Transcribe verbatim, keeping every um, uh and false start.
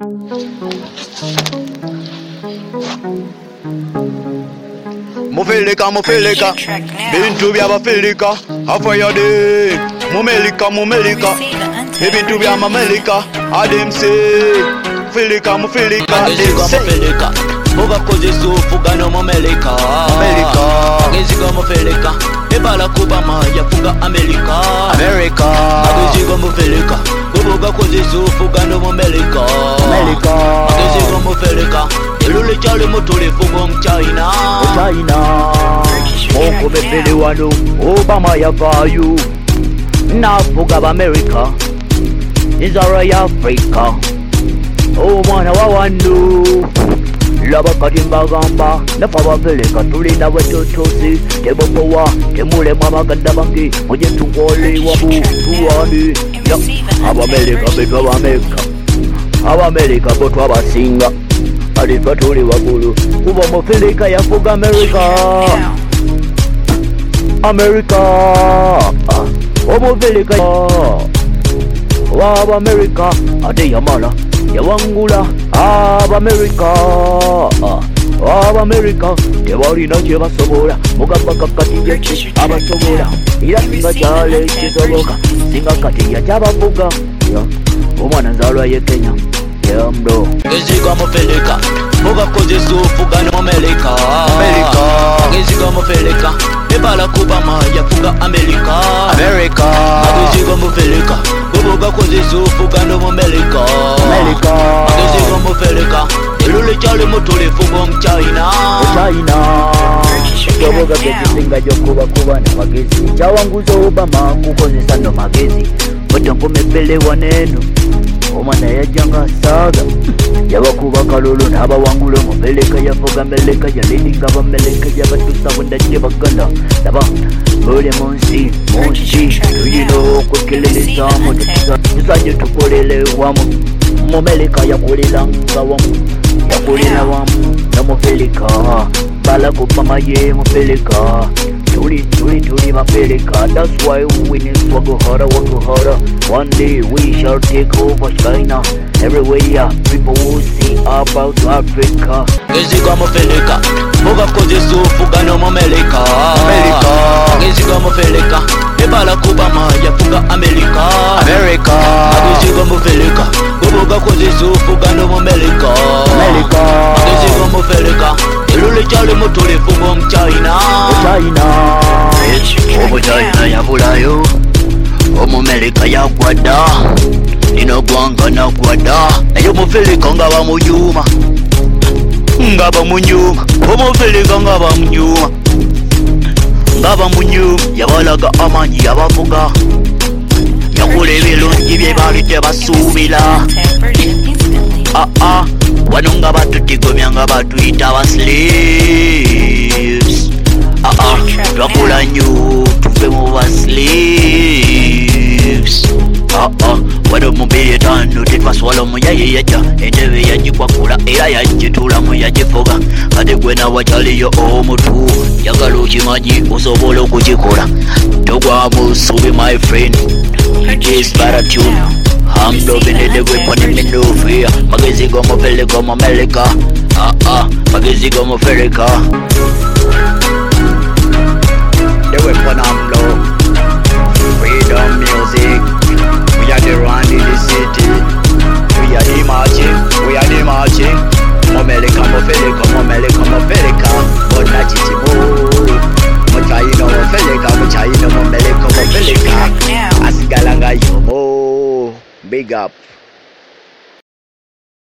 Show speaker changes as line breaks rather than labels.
Mofelika, mofelika, bintu bya bafelika, afaya de, momelika, momelika, bintu bya mamelika, adem se, felika, mofelika, adem se.
Moga koze sufu gano momelika,
Amerika,
agezigo mofelika, ebala kubama yafuga Amerika,
Amerika,
agezigo mofelika, moga koze sufu gano momelika,
Amerika,
agezigo mofelika, elule chale motole fugo mchina,
China, moko bebele wano, Obama yavayu, nafuga ba Amerika, Izara ya Afrika, oh mwana wa wanu. Laba katimba gamba nafa baveleka tulina wetotosi tebopowa temulema baganda bangi muje tugole wabu tuwani ya Abamerika betwa Abamerika Abamerika botwa abasinga alifa tuli wagulu kuba mufeleka yafuga Amerika Amerika omufeleka wa Amerika ade yamala yawangula Abamerika Abamerika tebalina kye basobola mugamba kakati yeki abasobola era singa kyale kisoboka singa kati yakyabavuga omwana nzalwa ye Kenya yamdo
agezigo mofelika moga koze sufu gano Amerika
Amerika
agezigo mofelika ebala kubama yafuga Amerika
Amerika
agezigo mofelika moga koze sufu gano Amerika
Amerika
agezigo mofelika elule chale motole fugo mchina
China Toboga kekisinga jokuba kuba na magezi chawanguza Obama kukozesa no magezi botampo mebele waneno omwana yajanga saga yabakuba kalulu n'abawangula omumeleka yafuga meleka yalidinga bameleka yabatusa bundajje baganda laba buli munsi munsi tulina okwekelelezaamu tusanye tukolele wamu mumeleka yakolelanga wamu yakolera wamu nomufeleka Barack Obama ye mufeleka Tuli, tuli, tuli mafeleka. That's why we need to go harder, work harder. One day we shall take over China. Everywhere people will see about Africa.
Agezigo mofeleka moga koze sufu gano momeleka
Amerika
agezigo mofeleka ebala kubama yafuga Amerika
Amerika
agezigo mofeleka moga koze sufu gano momeleka
Amerika
agezigo mofeleka elule chale motole fugo mchina
China
obo China yabulayo omumeleka yagwada ino gwanga nagwada nayo mofeleka nga bamujuma ngaba munyuma omufeleka ngaba munyuma ngaba munyuma yabalaga amanyi yabavuga yakola ebirungi bye baali tebasuubira aa wano nga batutigomya nga batuyita abasleeves aa twakola nnyo tuve mu basleeves aa wano mubiri etaano tetwaswala omuyaye yajja entebe yagikwakula era yagitulamu yagifuga kati gwe nawe kyaliyo omutu njagala okimanyi osobola okukikola togwa mu ssuubi my friend it is baratune I'm loving it, the weapon in me no fear. Magazine go my belly go my America. Ah ah, magazine go my America. The weapon I'm low. Freedom music. We are the run in the city. We are the marching. We are the marching. America, America, America, America. But not it more. Muchaino, America, Muchaino, America, America. Asigalanga yomo. Big up.